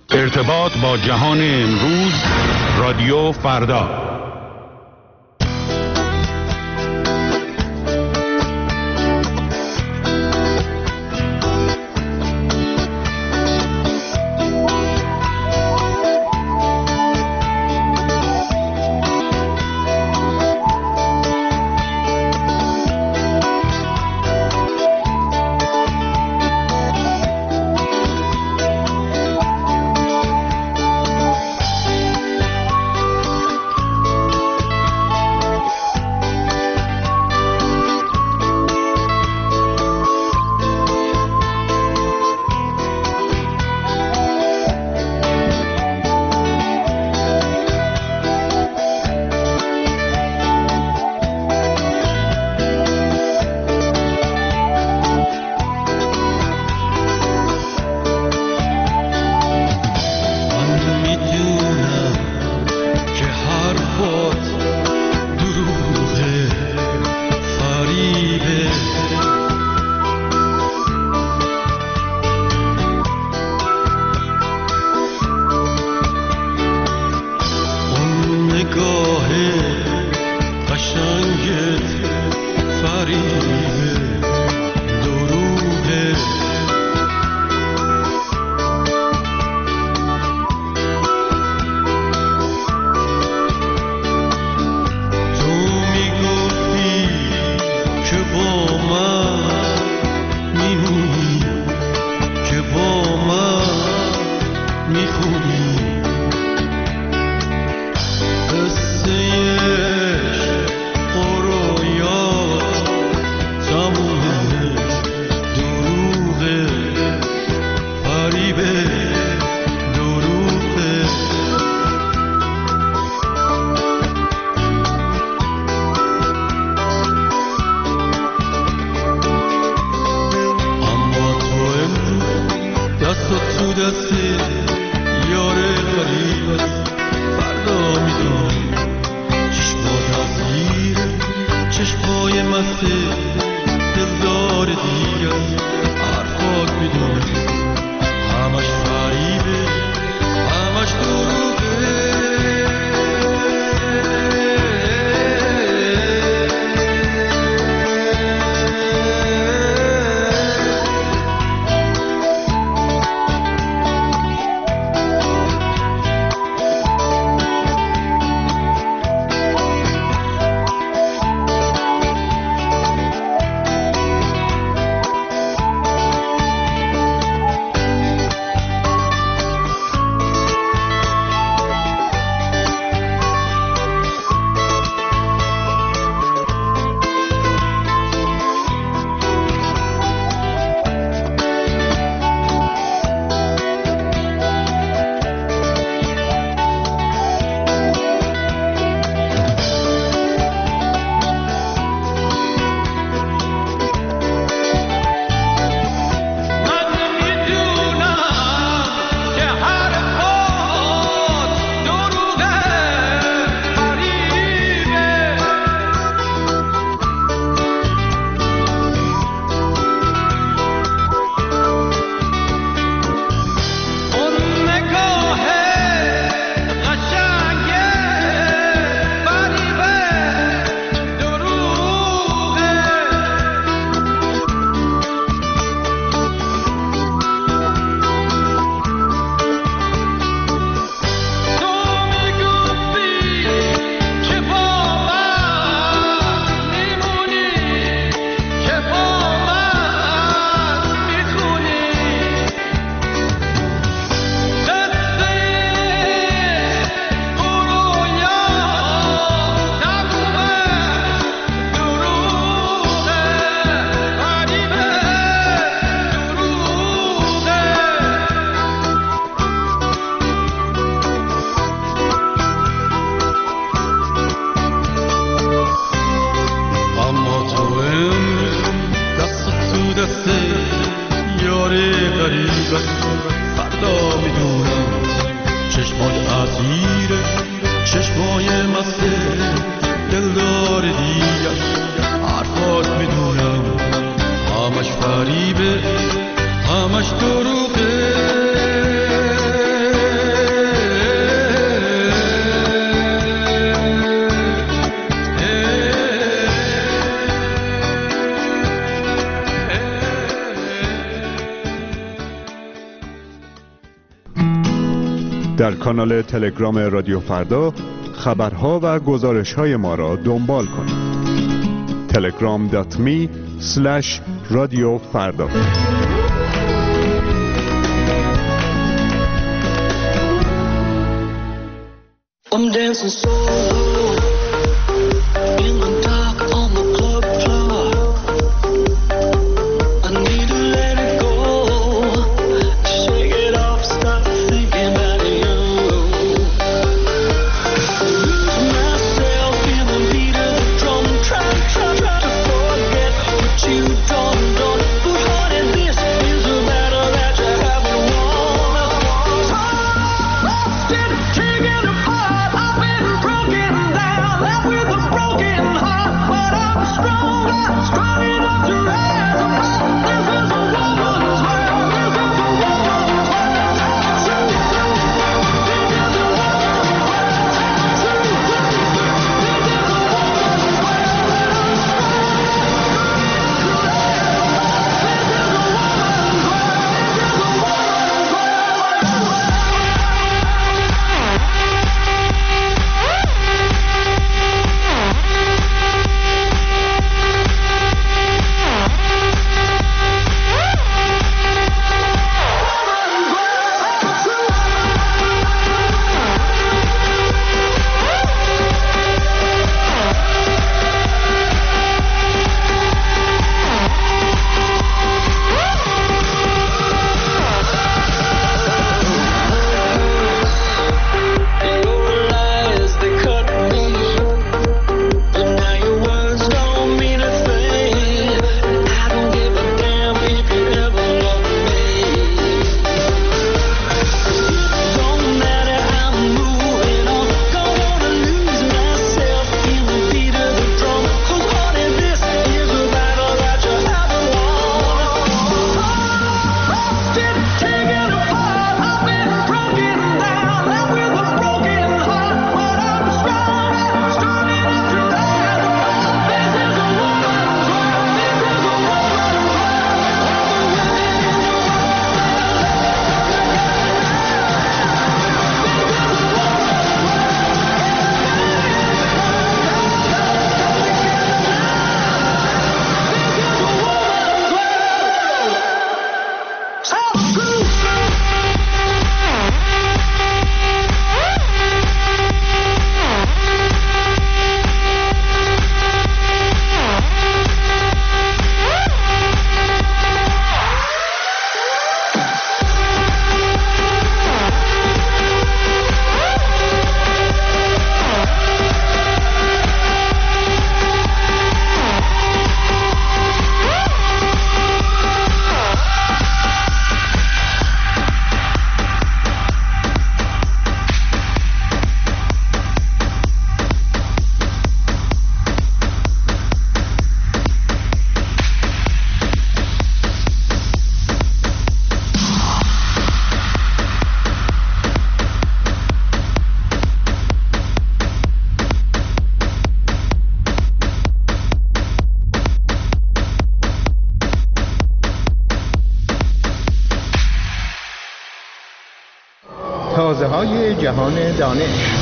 ارتباط با جهان امروز، رادیو فردا. غریبه همش دروغه در کانال تلگرام رادیو فردا خبرها و گزارش‌های ما را دنبال کنید. telegram.me/رادیوفردا. I'm dancing solo in the dark on the club floor. I need to let it go, shake it off, stop thinking about you. Lose myself in the beat of the drum, try to forget what you done. But honey, this is a battle that you haven't won. Did take it apart. Broken down, left with a broken heart, but I'm stronger, strong enough to rise above. This is a woman's world, this is a woman's world. This is a woman's world. تازه‌های جهان دانش.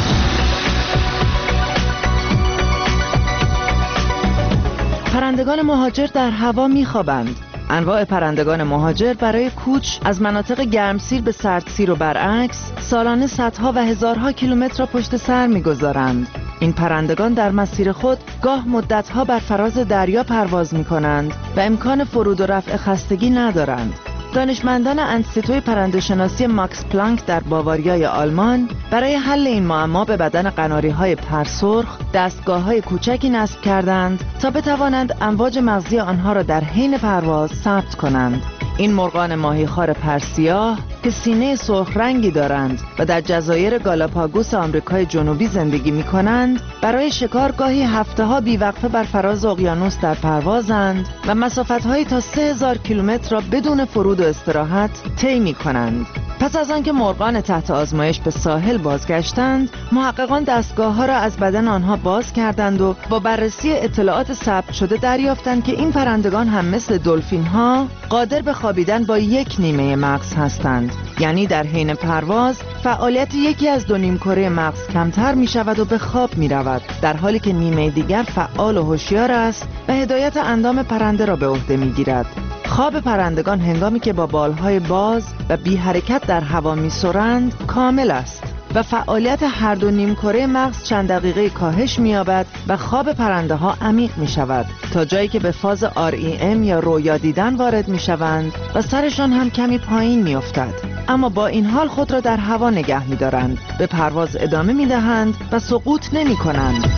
پرندگان مهاجر در هوا می‌خوابند. انواع پرندگان مهاجر برای کوچ از مناطق گرمسیر به سردسیر و برعکس سالانه صدها و هزارها کیلومتر را پشت سر می‌گذارند. این پرندگان در مسیر خود گاه مدت‌ها بر فراز دریا پرواز می‌کنند و امکان فرود و رفع خستگی ندارند. دانشمندان انستیتوی پرنده‌شناسی ماکس پلانک در باواریای آلمان برای حل این معما به بدن قناری‌های پرسرخ دستگاه‌های کوچکی نصب کردند تا بتوانند امواج مغزی آنها را در حین پرواز ثبت کنند. این مرغان ماهیخوار پرسیاه که سینه سرخ رنگی دارند و در جزایر گالاپاگوس آمریکای جنوبی زندگی می‌کنند، برای شکار گاهی هفته‌ها بی‌وقفه بر فراز اقیانوس در پروازند و مسافت‌هایی تا 3000 کیلومتر را بدون فرود و استراحت طی می‌کنند. پس از آنکه مرغان تحت آزمایش به ساحل بازگشتند، محققان دستگاه‌ها را از بدن آنها باز کردند و با بررسی اطلاعات ثبت شده دریافتند که این پرندگان هم مثل دلفین‌ها قادر به خوابیدن با یک نیمه مغز هستند. یعنی در حین پرواز فعالیت یکی از دو نیمکره مغز کمتر می شود و به خواب می رود، در حالی که نیمه دیگر فعال و هوشیار است و هدایت اندام پرنده را به عهده می گیرد. خواب پرندگان هنگامی که با بالهای باز و بی حرکت در هوا می سرند کامل است و فعالیت هر دو نیمکره مغز چند دقیقه کاهش می یابد و خواب پرنده ها عمیق می شود تا جایی که به فاز REM یا رویا دیدن وارد می شوند و سرشان هم کمی پایین می افتد. اما با این حال خود را در هوا نگه می دارند، به پرواز ادامه می دهند و سقوط نمی کنند.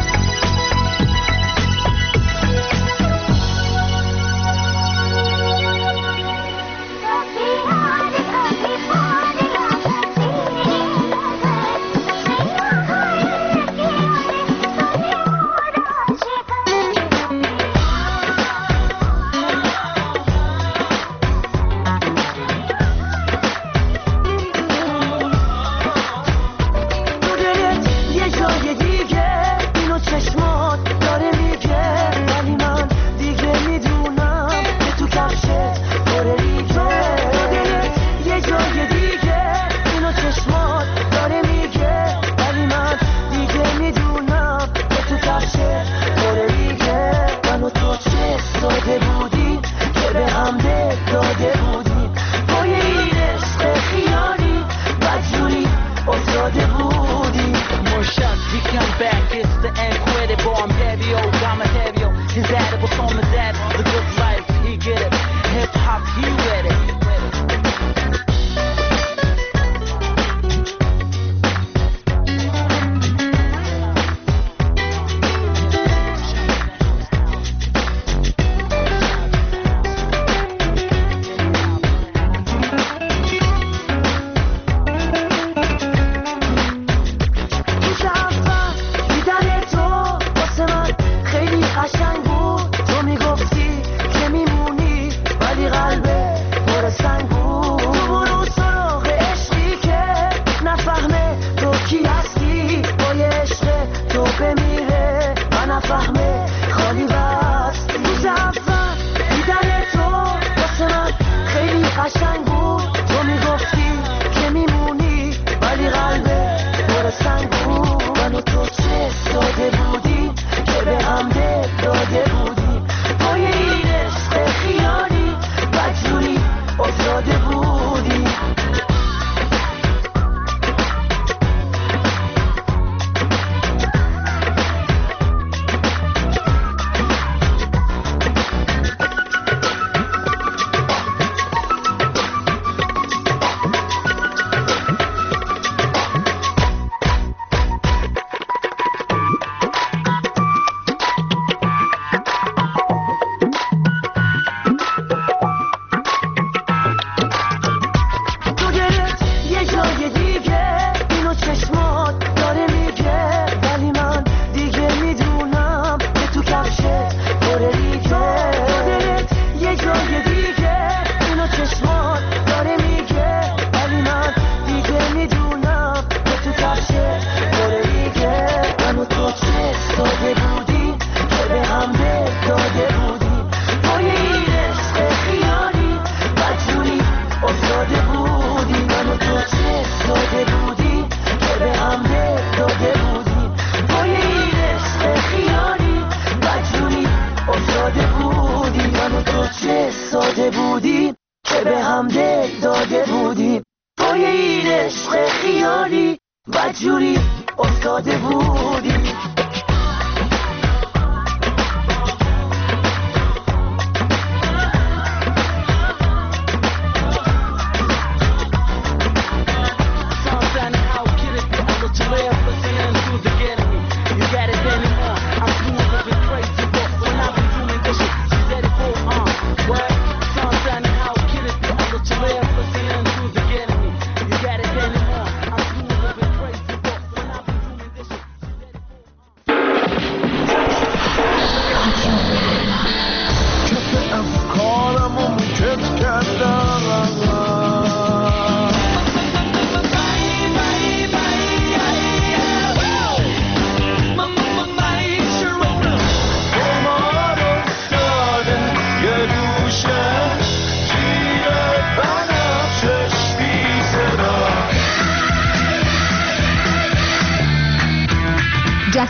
بدجوری افتاده بودی.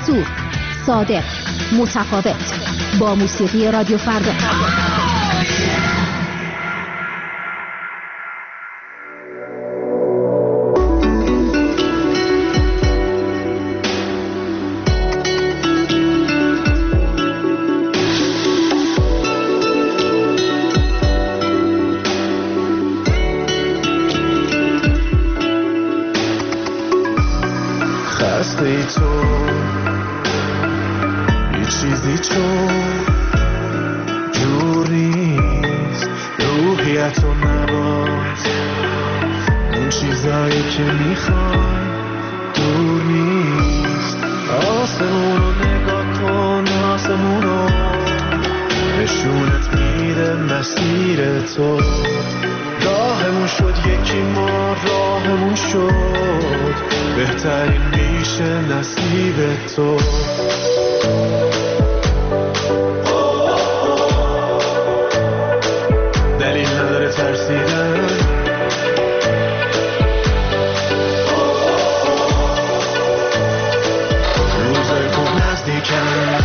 جسور، صادق، متفاوت، با موسیقی رادیو فردا. خسته تو یه چیزی چون جور نیست، روحیتو نباز، اون چیزایی که میخوای دور نیست. آسمونو نگاه کن، آسمونو نشونت میده مسیر تو. راهمون شد یکی، ما راهمون شد، بهترین میشه نصیب تو. دلیل نداره ترسیدن، روزای خوب نزدیکن.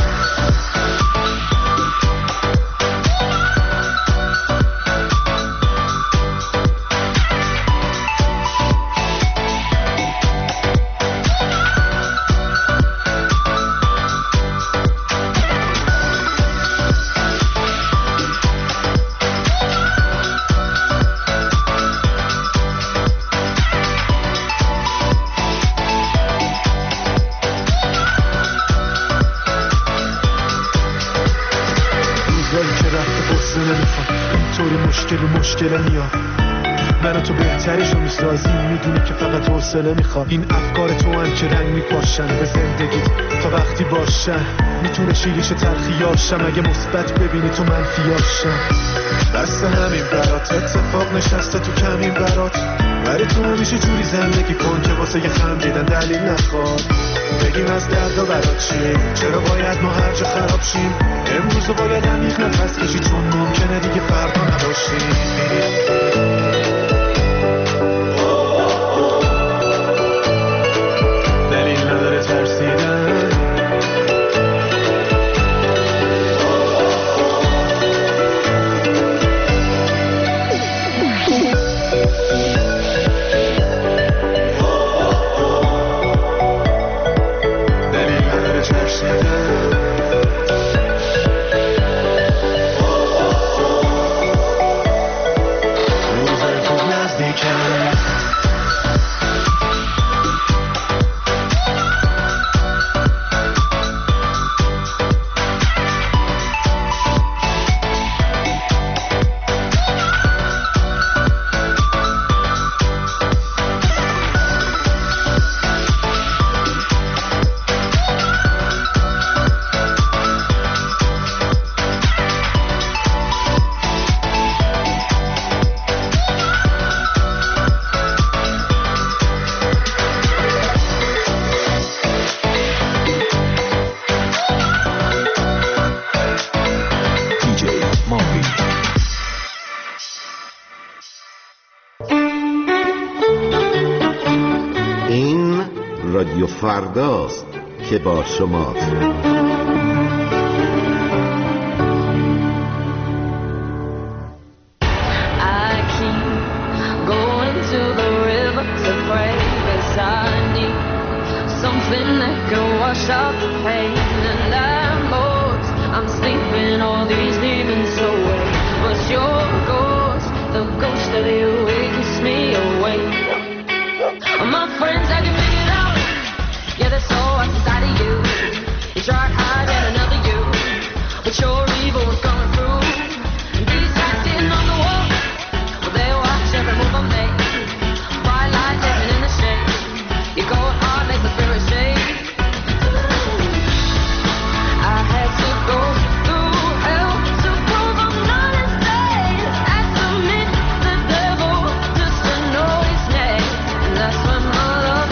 مشکل میاد، من تو بهتریشو میسازی، میدونی که فقط حوصله میخواد. این افکار تو هم که رنگ میپاشن به زندگیت تا وقتی باشن. میتونه شیریش تلخیاشم اگه مثبت ببینی تو منفیاشم. بس همین برات اتفاق نشسته تو کمین برات، ولی تو همیشه جوری زندگی کن که واسه یه خندیدن دلیل نخواد. بگیم از دردا برات چی، چرا باید ما هر جا خراب شیم. امروز باید عمیق نفس کشی، چون ممکنه دیگه فردا نباشیم. دلیل نداره ترسیدن، دلیل نداره ترسیدن. روزای خوب نزدیکن. این رادیو فرداست که با شماست. I keep going to the river to pray, 'cause I need something that can wash out the pain. And I'm sleeping all these demons away, but your ghost, the ghost of you, it keeps me awake. My friends, I can figure it out. Yeah, that's all what's inside of you. You tried hiding another you, but your evil was coming through. These guys sitting on the wall, well, they watch every move I make. Bright lights living in the shade. Your cold heart makes the spirit shake. I had to go through hell to prove I'm not insane. I submit the devil just to know his name, and that's when my love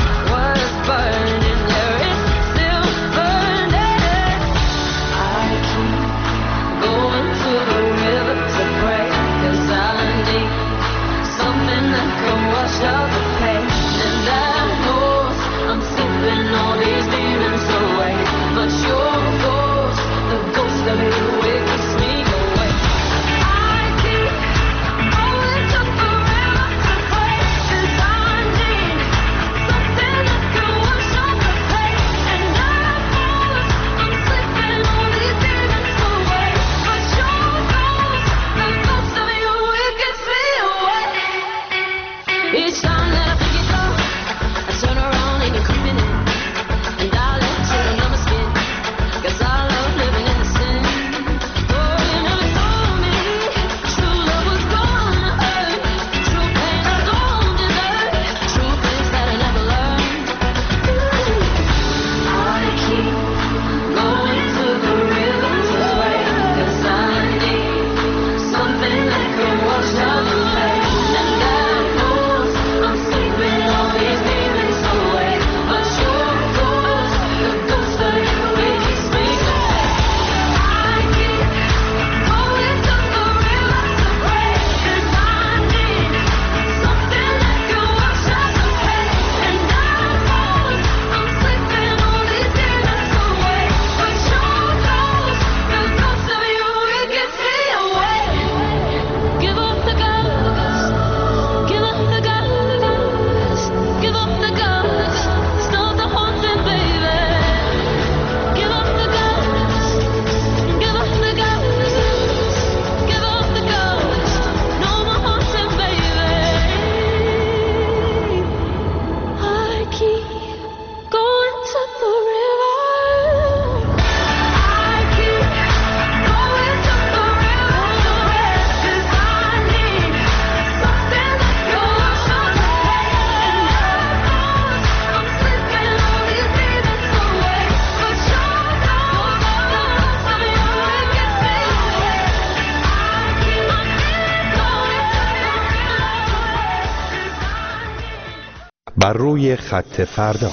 بر روی خط فردا.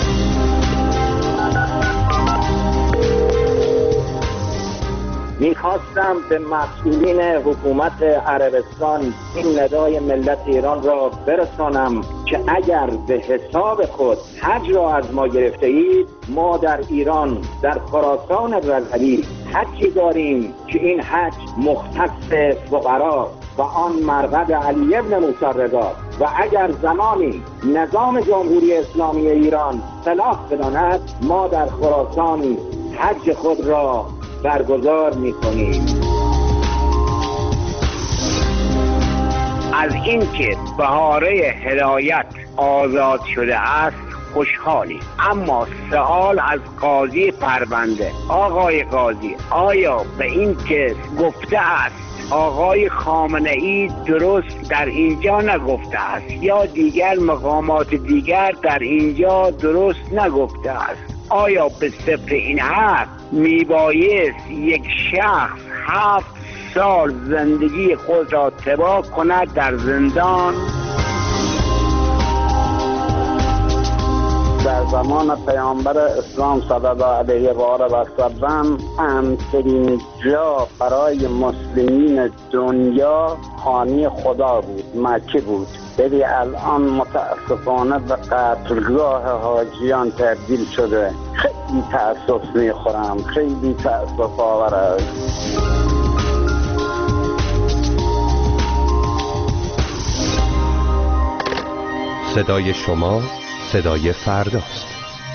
میخواستم به مسئولین حکومت عربستان این ندای ملت ایران را برسانم که اگر به حساب خود حج را از ما گرفته اید، ما در ایران در خراسان رضوی حجی داریم که این حج مختص فقرا و آن مرقد علی ابن موسی رضا و اگر زمانی نظام جمهوری اسلامی ایران صلاح بداند ما در خراسان حج خود را برگزار می‌کنیم. از اینکه بهاره هدایت آزاد شده است خوشحالی، اما سوال از قاضی پرونده: آقای قاضی، آیا به این که گفته است آقای خامنه‌ای درست در اینجا نگفته است یا دیگر مقامات دیگر در اینجا درست نگفته است، آیا به صفت این حق میبایست یک شخص 7 سال زندگی خود را تباه کند در زندان؟ در زمان پیامبر اسلام صلی الله علیه و آله و سلم امن‌ترین جا برای مسلمین دنیا خانه خدا بود، مکه بود، ولی الان متاسفانه به قتلگاه حاجیان تبدیل شده. خیلی تأسف میخورم، خیلی تأسف آور است. صدای شما صدای فرداست.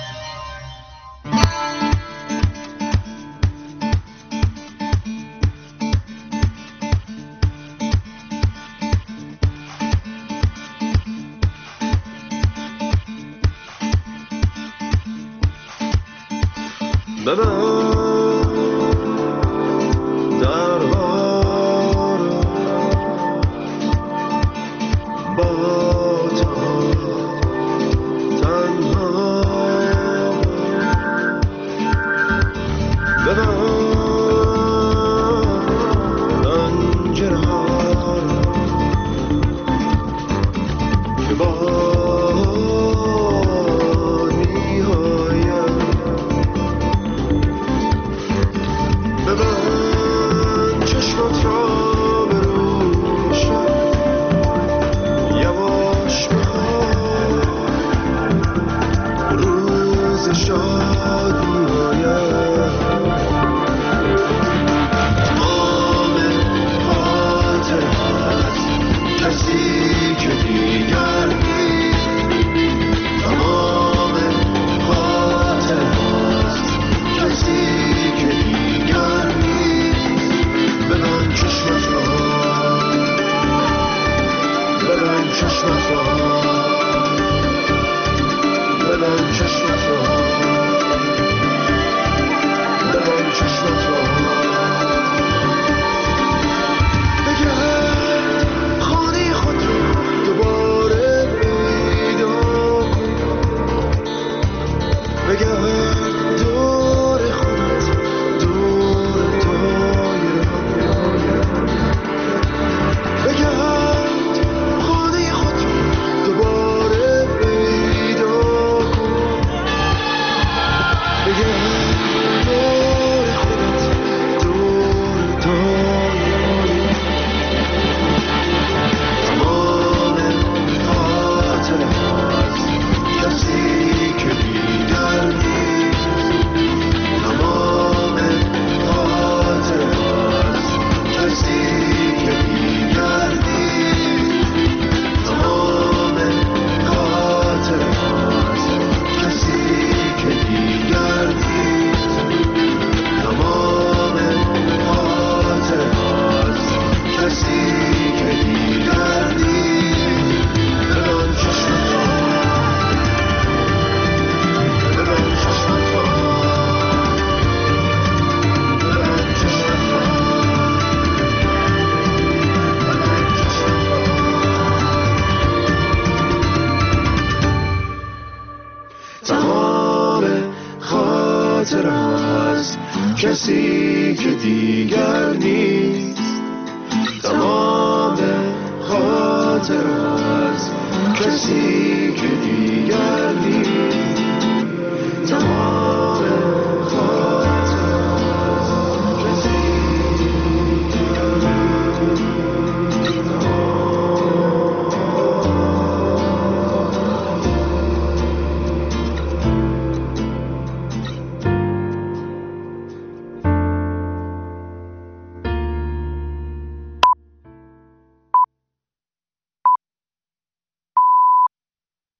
کسی که دیگر نیست، تمام خاطر خاطرها از کسی که دیگر نیست.